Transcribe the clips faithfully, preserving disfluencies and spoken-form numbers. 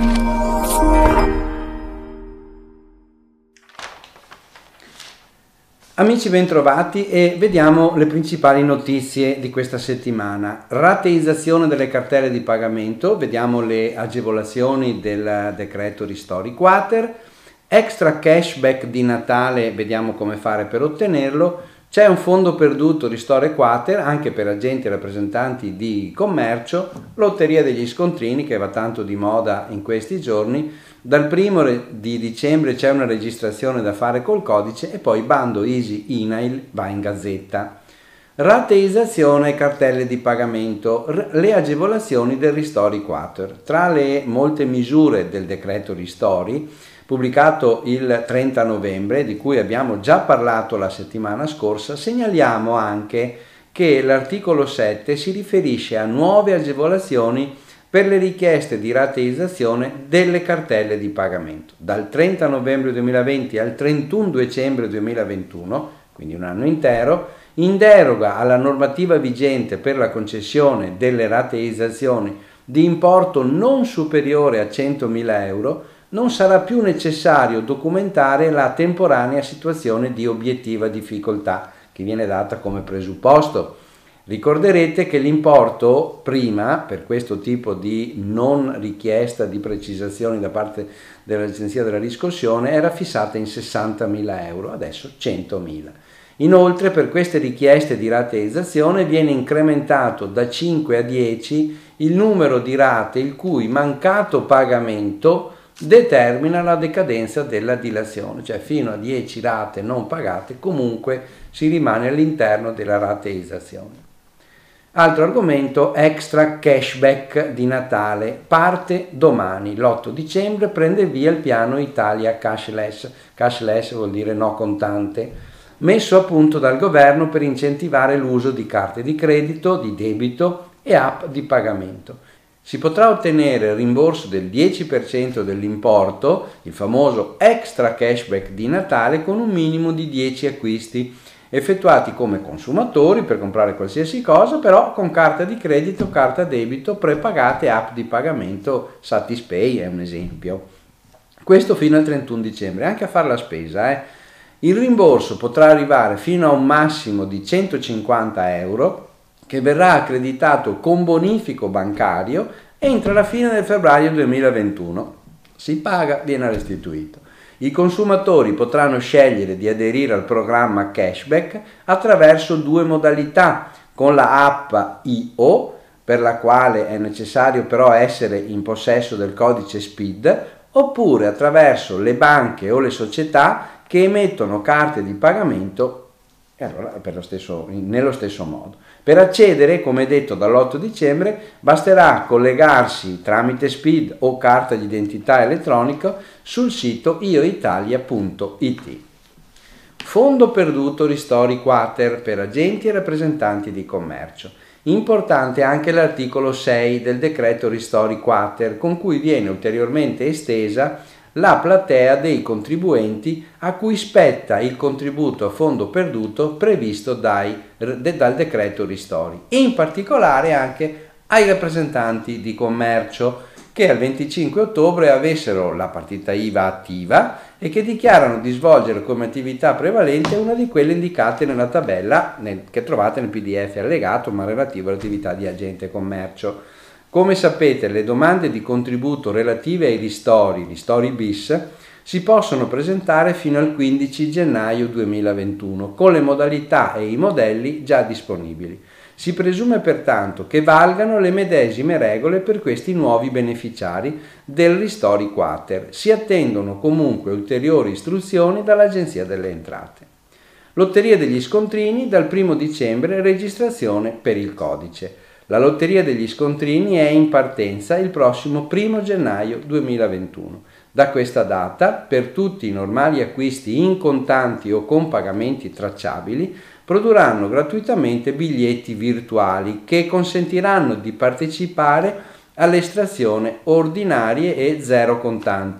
Amici, bentrovati e vediamo le principali notizie di questa settimana. Rateizzazione delle cartelle di pagamento, vediamo le agevolazioni del decreto ristori quater, extra cashback di Natale, vediamo come fare per ottenerlo, c'è un fondo perduto ristori quater anche per agenti e rappresentanti di commercio, lotteria degli scontrini che va tanto di moda in questi giorni. Dal primo di dicembre c'è una registrazione da fare col codice e poi bando Easy I N A I L va in gazzetta. Rateizzazione e cartelle di pagamento, le agevolazioni del ristori quater. Tra le molte misure del decreto ristori, pubblicato il trenta novembre, di cui abbiamo già parlato la settimana scorsa, segnaliamo anche che l'articolo sette si riferisce a nuove agevolazioni per le richieste di rateizzazione delle cartelle di pagamento. Dal trenta novembre duemilaventi al trentuno dicembre duemilaventuno, quindi un anno intero, in deroga alla normativa vigente per la concessione delle rateizzazioni di importo non superiore a centomila euro, non sarà più necessario documentare la temporanea situazione di obiettiva difficoltà, che viene data come presupposto. Ricorderete che l'importo prima, per questo tipo di non richiesta di precisazioni da parte dell'Agenzia della Riscossione, era fissata in sessantamila euro, adesso centomila. Inoltre, per queste richieste di rateizzazione viene incrementato da cinque a dieci il numero di rate il cui mancato pagamento determina la decadenza della dilazione, cioè fino a dieci rate non pagate comunque si rimane all'interno della rateizzazione. Altro argomento, extra cashback di Natale, parte domani, l'otto dicembre prende via il piano Italia Cashless, cashless vuol dire no contante, messo a punto dal governo per incentivare l'uso di carte di credito, di debito e app di pagamento. Si potrà ottenere il rimborso del dieci per cento dell'importo, il famoso extra cashback di Natale, con un minimo di dieci acquisti effettuati come consumatori per comprare qualsiasi cosa, però con carta di credito, carta debito, prepagate, app di pagamento, Satispay è un esempio. Questo fino al trentuno dicembre, anche a fare la spesa. Eh. Il rimborso potrà arrivare fino a un massimo di centocinquanta euro, che verrà accreditato con bonifico bancario entro la fine del febbraio duemilaventuno. Si paga, viene restituito. I consumatori potranno scegliere di aderire al programma cashback attraverso due modalità, con la app I O, per la quale è necessario però essere in possesso del codice S P I D, oppure attraverso le banche o le società che emettono carte di pagamento e allora per lo stesso, nello stesso modo. Per accedere, come detto, dall'otto dicembre basterà collegarsi tramite S P I D o carta di identità elettronica sul sito ioitalia punto it. Fondo perduto ristori quater per agenti e rappresentanti di commercio. Importante anche l'articolo sei del decreto ristori quater, con cui viene ulteriormente estesa la platea dei contribuenti a cui spetta il contributo a fondo perduto previsto dai, de, dal decreto ristori, in particolare anche ai rappresentanti di commercio che al venticinque ottobre avessero la partita I V A attiva e che dichiarano di svolgere come attività prevalente una di quelle indicate nella tabella nel, che trovate nel P D F allegato, ma relativo all'attività di agente commercio. Come sapete, le domande di contributo relative ai ristori, ristori bis, si possono presentare fino al quindici gennaio duemilaventuno, con le modalità e i modelli già disponibili. Si presume pertanto che valgano le medesime regole per questi nuovi beneficiari del ristori quater. Si attendono comunque ulteriori istruzioni dall'Agenzia delle Entrate. Lotteria degli scontrini, dal primo dicembre registrazione per il codice. La lotteria degli scontrini è in partenza il prossimo primo gennaio duemilaventuno. Da questa data, per tutti i normali acquisti in contanti o con pagamenti tracciabili, produrranno gratuitamente biglietti virtuali che consentiranno di partecipare all'estrazione ordinarie e zero contanti,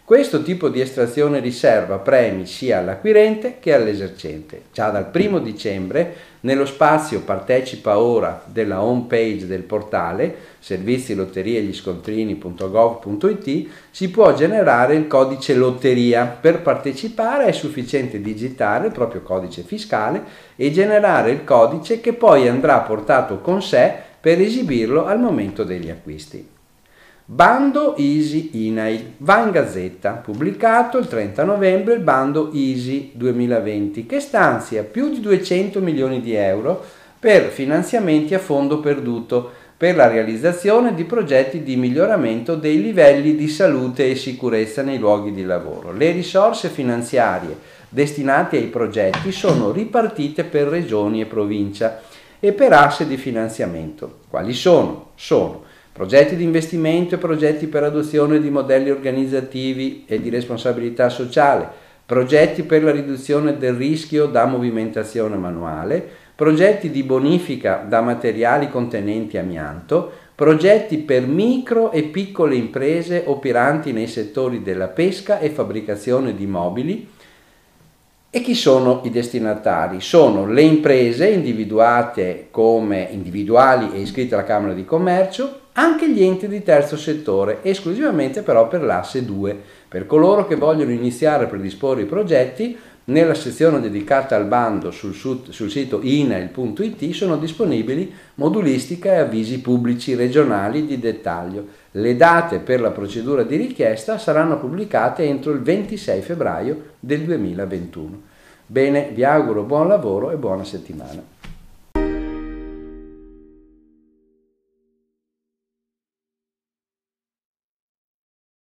Questo tipo di estrazione riserva premi sia all'acquirente che all'esercente. Già dal primo dicembre, nello spazio Partecipa ora della home page del portale servizi lotterie gli scontrini punto gov punto it si può generare il codice lotteria. Per partecipare è sufficiente digitare il proprio codice fiscale e generare il codice che poi andrà portato con sé per esibirlo al momento degli acquisti. Bando Easy I N A I, va in Gazzetta, pubblicato il trenta novembre il bando Easy duemilaventi che stanzia più di duecento milioni di euro per finanziamenti a fondo perduto per la realizzazione di progetti di miglioramento dei livelli di salute e sicurezza nei luoghi di lavoro. Le risorse finanziarie destinate ai progetti sono ripartite per regioni e provincia e per asse di finanziamento. Quali sono? Sono progetti di investimento e progetti per adozione di modelli organizzativi e di responsabilità sociale, progetti per la riduzione del rischio da movimentazione manuale, progetti di bonifica da materiali contenenti amianto, progetti per micro e piccole imprese operanti nei settori della pesca e fabbricazione di mobili. E chi sono i destinatari? Sono le imprese individuate come individuali e iscritte alla Camera di Commercio, anche gli enti di terzo settore, esclusivamente però per l'asse due. Per coloro che vogliono iniziare a predisporre i progetti, nella sezione dedicata al bando sul, sul sito I N A I L punto it sono disponibili modulistica e avvisi pubblici regionali di dettaglio. Le date per la procedura di richiesta saranno pubblicate entro il ventisei febbraio del duemilaventuno. Bene, vi auguro buon lavoro e buona settimana.